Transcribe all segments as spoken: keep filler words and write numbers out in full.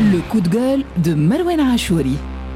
لو كود جول دو مروان عاشوري.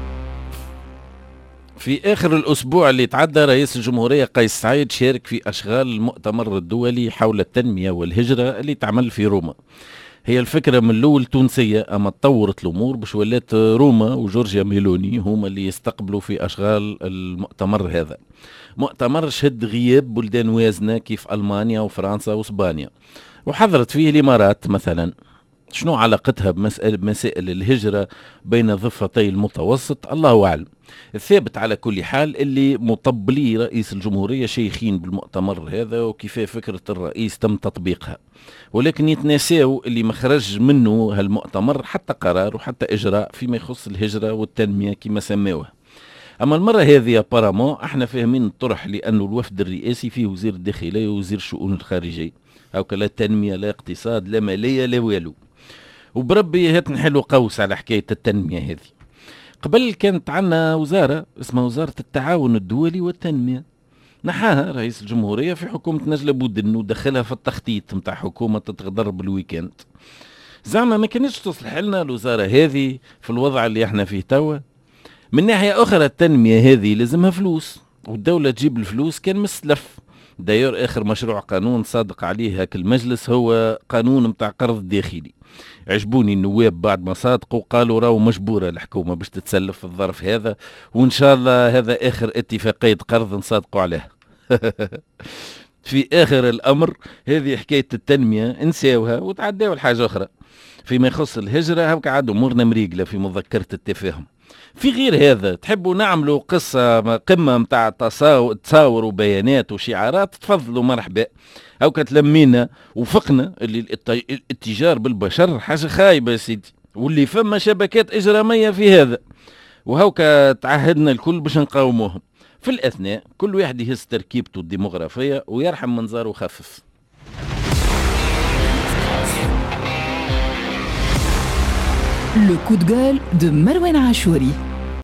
في آخر الأسبوع اللي تعدى رئيس الجمهورية قيس سعيد شارك في أشغال المؤتمر الدولي حول التنمية والهجرة اللي تعمل في روما. هي الفكرة من الأول تونسية، أما تطورت الأمور باش ولات روما وجورجيا ميلوني هما اللي يستقبلوا في أشغال المؤتمر هذا. مؤتمر شهد غياب بلدان وازنة كيف ألمانيا وفرنسا وإسبانيا، وحضرت فيه الإمارات مثلا. شنو علاقتها بمسألة بمسائل الهجرة بين ضفتي المتوسط؟ الله أعلم. الثابت على كل حال اللي مطبلي رئيس الجمهورية شيخين بالمؤتمر هذا وكيف فكرة الرئيس تم تطبيقها، ولكن يتناساو اللي مخرج منه هالمؤتمر حتى قرار وحتى إجراء فيما يخص الهجرة والتنمية كما سموها. أما المرة هذه ابارامون احنا فاهمين الطرح، لأنه الوفد الرئاسي فيه وزير الداخلية ووزير الشؤون الخارجية، أو لا تنمية لا اقتصاد لا مالية لا والو. وبربي هات نحلو قوس على حكاية التنمية هذه. قبل كانت عنا وزارة اسمها وزارة التعاون الدولي والتنمية، نحاها رئيس الجمهورية في حكومة نجلة بودن ودخلها في التخطيط متاع حكومة تتغدر بالويكند. زعما ما كانتش تصلح لنا الوزارة هذه في الوضع اللي احنا فيه توا. من ناحية أخرى التنمية هذه لازمها فلوس، والدولة تجيب الفلوس كان مسلف. داير آخر مشروع قانون صادق عليه هاك المجلس هو قانون متاع قرض داخلي. عجبوني النواب بعد ما صادقوا قالوا راهو مجبورة الحكومة باش تتسلف في الظرف هذا، وإن شاء الله هذا آخر اتفاقية قرض نصادقوا عليها. في آخر الأمر هذه حكاية التنمية انساوها وتعداوا الحاجة أخرى. فيما يخص الهجرة هبك عاد أمورنا مريقلة في مذكرة التفاهم. في غير هذا تحبوا نعملوا قصة قمة متاع تصاور وبيانات وشعارات، تفضلوا مرحبا. أو كتلمينا وفقنا اللي الاتجار بالبشر حاجة خايبة يا سيدي، واللي فما شبكات إجرامية في هذا، وهوكا تعهدنا الكل باش نقاوموهم. في الأثناء كل واحد يهز تركيبته الديمغرافية ويرحم منظاره خفف. لو كود جول دو مروان عاشوري.